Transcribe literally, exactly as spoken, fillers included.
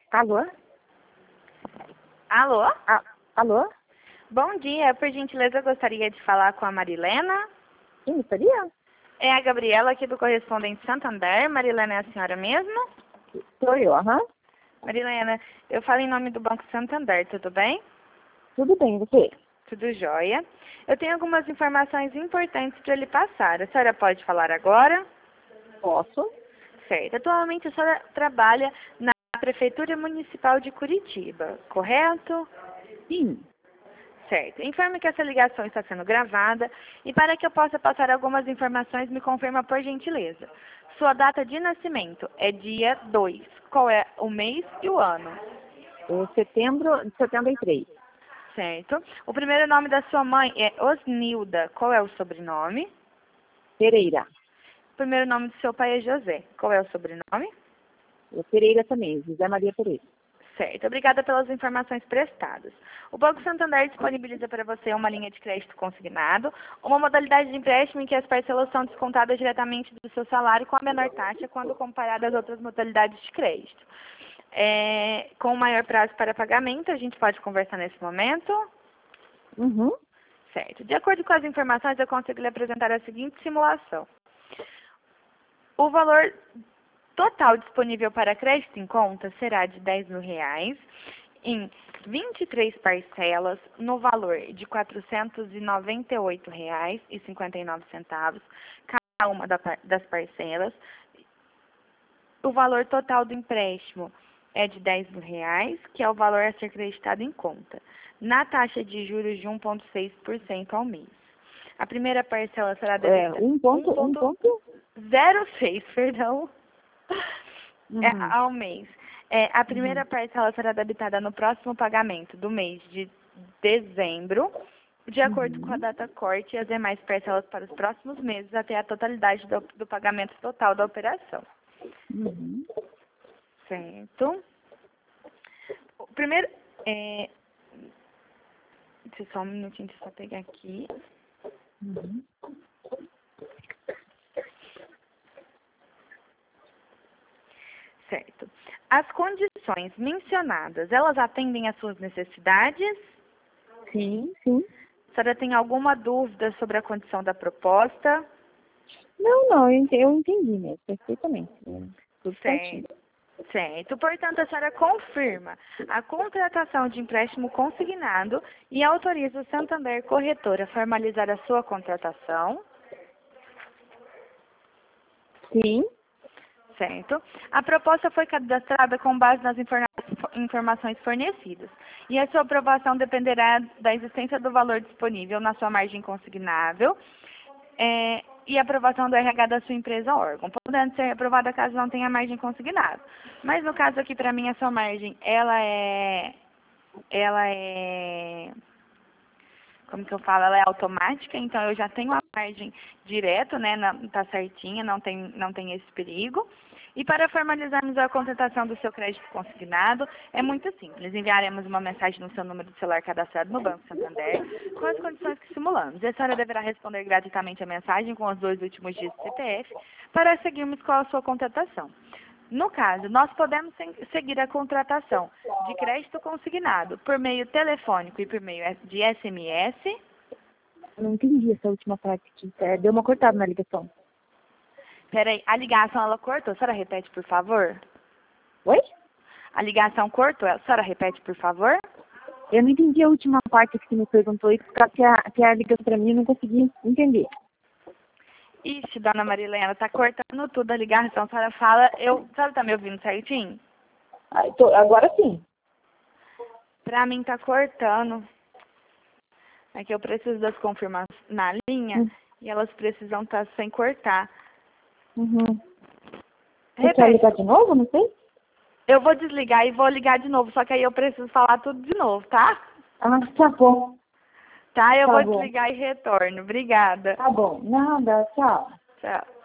Alô? Alô? A- Alô? Bom dia, por gentileza eu gostaria de falar com a Marilena. Sim, gostaria? É a Gabriela aqui do Correspondente Santander. Marilena é a senhora mesmo? Sou eu, aham. Marilena, eu falo em nome do Banco Santander, tudo bem? Tudo bem, você? Tudo jóia. Eu tenho algumas informações importantes para lhe passar. A senhora pode falar agora? Posso? Certo. Atualmente a senhora trabalha na Prefeitura Municipal de Curitiba, correto? Sim. Certo. Informe que essa ligação está sendo gravada e para que eu possa passar algumas informações, me confirma por gentileza. Sua data de nascimento é dia dois. Qual é o mês e o ano? É setembro de setenta e três. Certo. O primeiro nome da sua mãe é Osnilda. Qual é o sobrenome? Pereira. O primeiro nome do seu pai é José. Qual é o sobrenome? É Pereira também, José Maria Pereira. Certo. Obrigada pelas informações prestadas. O Banco Santander disponibiliza para você uma linha de crédito consignado, uma modalidade de empréstimo em que as parcelas são descontadas diretamente do seu salário com a menor taxa quando comparada às outras modalidades de crédito. É, com o maior prazo para pagamento, a gente pode conversar nesse momento. Uhum. Certo. De acordo com as informações, eu consigo lhe apresentar a seguinte simulação. O valor total disponível para crédito em conta será de dez mil reais em vinte e três parcelas no valor de quatrocentos e noventa e oito reais e cinquenta e nove centavos cada uma das parcelas. O valor total do empréstimo é de dez mil reais, que é o valor a ser creditado em conta, na taxa de juros de um vírgula seis por cento ao mês. A primeira parcela será É, debitada um ponto, um ponto. zero seis, perdão, é, Uhum. ao mês. É, a primeira Uhum. parcela será debitada no próximo pagamento do mês de dezembro, de acordo com a Uhum. data corte e as demais parcelas para os próximos meses até a totalidade do, do pagamento total da operação. Uhum. Certo. O primeiro, é, deixa eu só um minutinho, deixa eu só pegar aqui. Uhum. Certo. As condições mencionadas, elas atendem às suas necessidades? Sim, sim. A senhora tem alguma dúvida sobre a condição da proposta? Não, não, eu ente- eu entendi, né? Perfeitamente. É, tudo certinho. Certo. Certo. Portanto, a senhora confirma a contratação de empréstimo consignado e autoriza o Santander Corretora a formalizar a sua contratação? Sim. Certo. A proposta foi cadastrada com base nas informa- informações fornecidas. E a sua aprovação dependerá da existência do valor disponível na sua margem consignável é, e aprovação do R H da sua empresa ou órgão, podendo ser aprovada caso não tenha margem consignada. Mas no caso aqui, para mim, a sua margem, ela é... Ela é... Como que eu falo? Ela é automática, então eu já tenho a margem direto, né? Não, tá certinha, não tem, não tem esse perigo. E para formalizarmos a contratação do seu crédito consignado, é muito simples. Enviaremos uma mensagem no seu número de celular cadastrado no Banco Santander, com as condições que simulamos. E a senhora deverá responder gratuitamente a mensagem com os dois últimos dígitos do C P F para seguirmos com a sua contratação. No caso, nós podemos seguir a contratação de crédito consignado por meio telefônico e por meio de S M S. Eu não entendi essa última parte aqui. É, deu uma cortada na ligação. Peraí, a ligação ela cortou? A senhora repete, por favor? Oi? A ligação cortou? A senhora repete, por favor? Eu não entendi a última parte que você me perguntou e por causa que a, que a ligação para mim eu não consegui entender. Ixi, dona Marilena, tá cortando tudo a ligação. A senhora fala, eu, a senhora tá me ouvindo certinho? Ah, tô- agora sim. Pra mim tá cortando. É que eu preciso das confirmações na linha Hum. e elas precisam estar sem cortar. Uhum. Você quer Repete. ligar de novo? Não sei. Eu vou desligar e vou ligar de novo, só que aí eu preciso falar tudo de novo, tá? Ah, tá bom. Tá, eu Tá vou bom. desligar e retorno. Obrigada. Tá bom. Nada, tchau. Tchau.